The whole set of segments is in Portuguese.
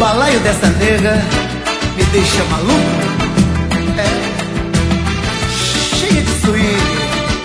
balaio dessa nega me deixa maluco. É cheia de swing.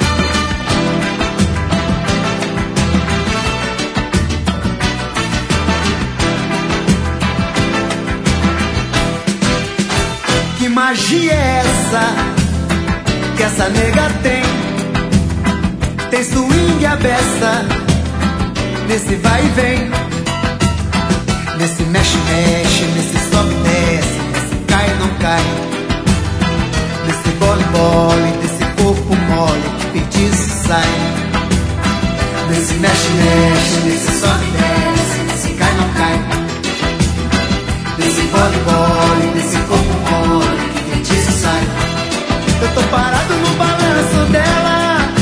Que magia é essa que essa nega tem? Tem swing a beça, nesse vai e vem, nesse mexe-mexe, nesse sobe-desce, nesse cai-não cai, nesse bole-bole, desse corpo mole que feitiço sai, nesse mexe-mexe, nesse sobe-desce, nesse cai-não cai, nesse bole-bole, desse corpo mole que feitiço sai. Eu tô parado no balanço dela,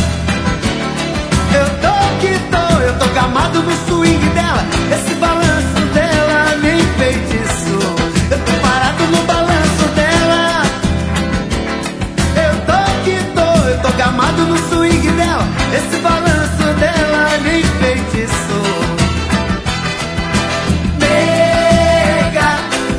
eu tô gamado no swing dela, esse balanço dela me enfeitiçou. Eu tô parado no balanço dela, eu tô gamado no swing dela, esse balanço dela me enfeitiçou. Nega,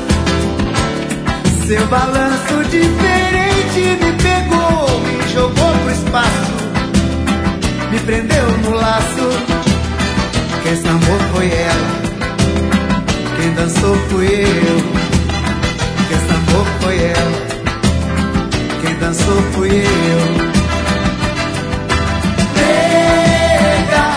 seu balanço diferente me pegou, me jogou pro espaço, me prendeu no laço. Quem sambou foi ela, quem dançou fui eu. Quem sambou foi ela, quem dançou fui eu. Nega,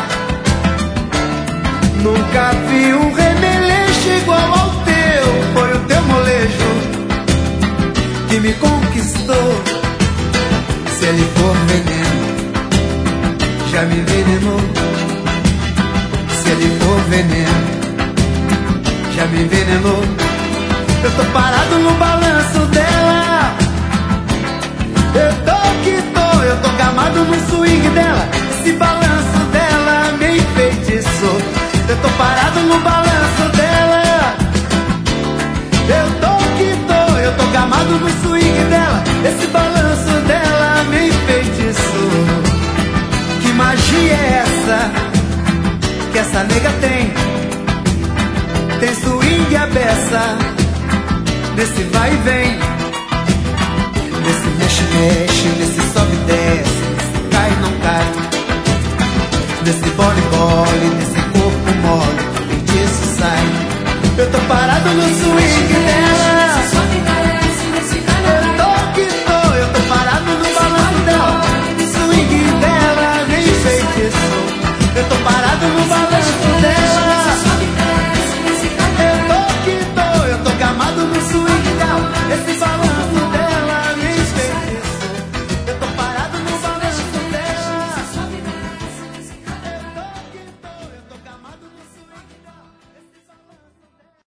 nunca vi um remeleixo igual ao teu. Foi o teu molejo que me conquistou. Se ele for veneno, já me envenenou. Se ele for veneno, já me envenenou. Eu tô parado no balanço dela, eu tô gamado no swing dela, esse balanço dela me enfeitiçou. Eu tô parado no balanço dela, eu tô gamado no swing dela, esse balanço dela me enfeitiçou. Que magia é essa que essa nega tem? Tem swing a beça, nesse vai e vem, nesse mexe-mexe, nesse sobe e desce, nesse cai não cai, nesse bole-bole, nesse